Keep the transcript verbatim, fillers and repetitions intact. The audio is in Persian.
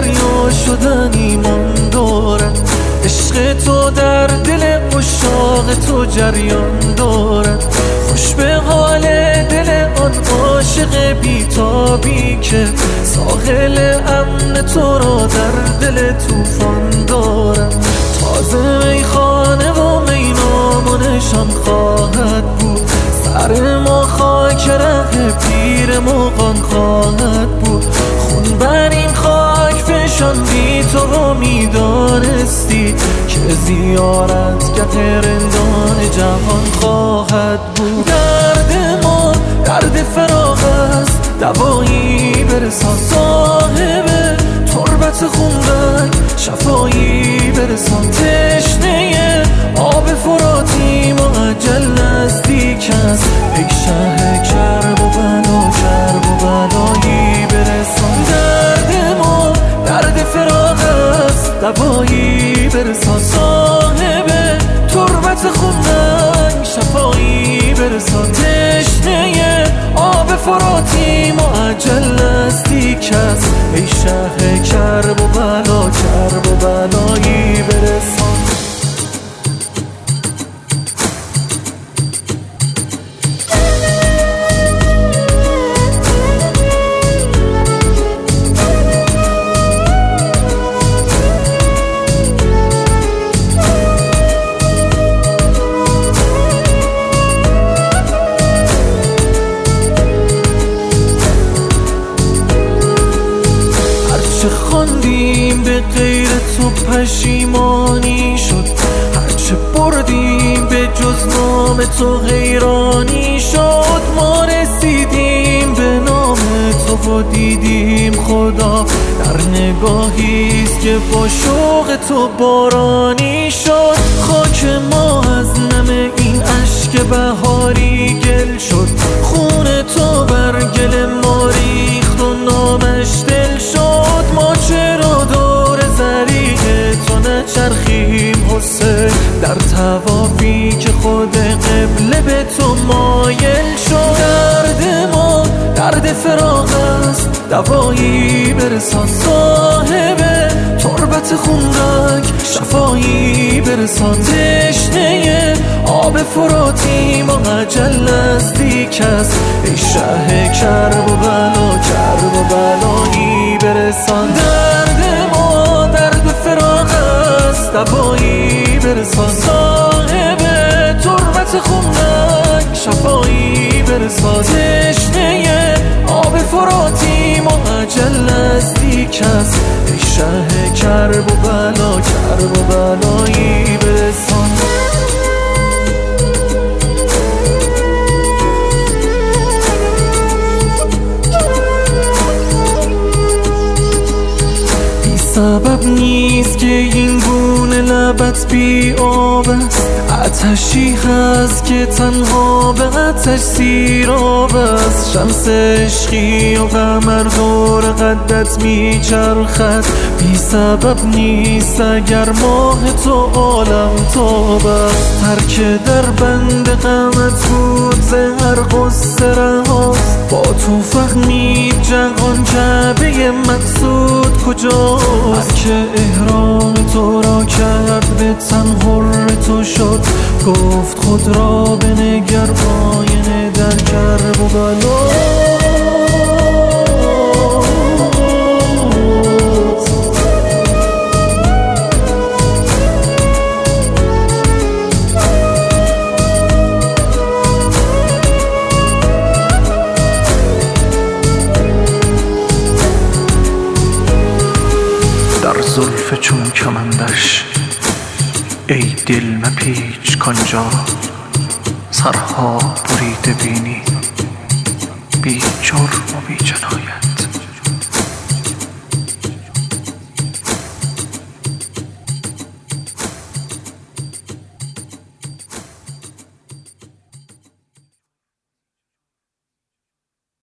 دریا شدن ایمان دارد، عشق تو در دل عشاق تو جریان دارد. خوش به حال دل آن عاشق بیتابی که ساحل امن تو را در دل طوفان دارد. تازه میخانه و مینامونشان خواهد بود، سر ما خاک ره پیر مغان خواهد بود. خون بر این خاک فشاندی تو رو میدانستی که زیارت که رندان جهان خواهد بود. درد ما درد فراق است، دوایی برسان صاحب تربت خونرنگ، شفایی برسان. تشنه آب فراتی معجل نزدیک است، ای شه کرب و بلا کرب و بلایی برسان. درد ما درد فراق است، دوایی برسان صاحب تربت خونرنگ، شفایی برسان. تشنه آب فراتی معجل نزدیک است، ای شه کرب و بلا کرب و بلایی برسان. هرچه خواندیم به غیر تو پشیمانی شد، هرچه بردیم به جز نام تو حیرانی شد. ما رسیدیم به نام تو و دیدیم خدا در نگاهیست که با شوق تو بارانی شد. خاک ما از نم این اشک بهاری گل شد، خون تو بر گل ما ریخت و نامش دل شد. ما چرا دور زریع تو نچرخیم حسین، در طوافی که خود قبله به تو مایل شد. درد ما درد فراق است، دوایی برسان صاحب تربت خونرنگ، شفایی برسان. تشنه آب فراتی معجل نزدیک است، ای شه کرب و بلا کرب و بلایی برسان. درد ما درد فراق است، دوایی برسان صاحب تربت خونرنگ، شفایی برسان. تشنه آب فراتی معجل نزدیک است، ای شه کرب و بلا کرب و بلایی برسان. سبب نیست که این گونه لبت بی آب است، آتشی هست که تنها به آتش سیراب است. شمس عشقی و قمر دور قدت می چرخد، بی سبب نیست اگر ماه تو عالم تاب است. هر که در بند غمت بود ز هر غصه رهاست، با تو فهمید جهان جعبه مقصود کجاست. هر که احرام تو را کرد به تن حر تو شد، گفت خود را بنگر آینه در کرب و بلا. در زلف چون کمندش ای دل مپیچ کانجا، سرها بریده بینی بی جرم و بی جنایت.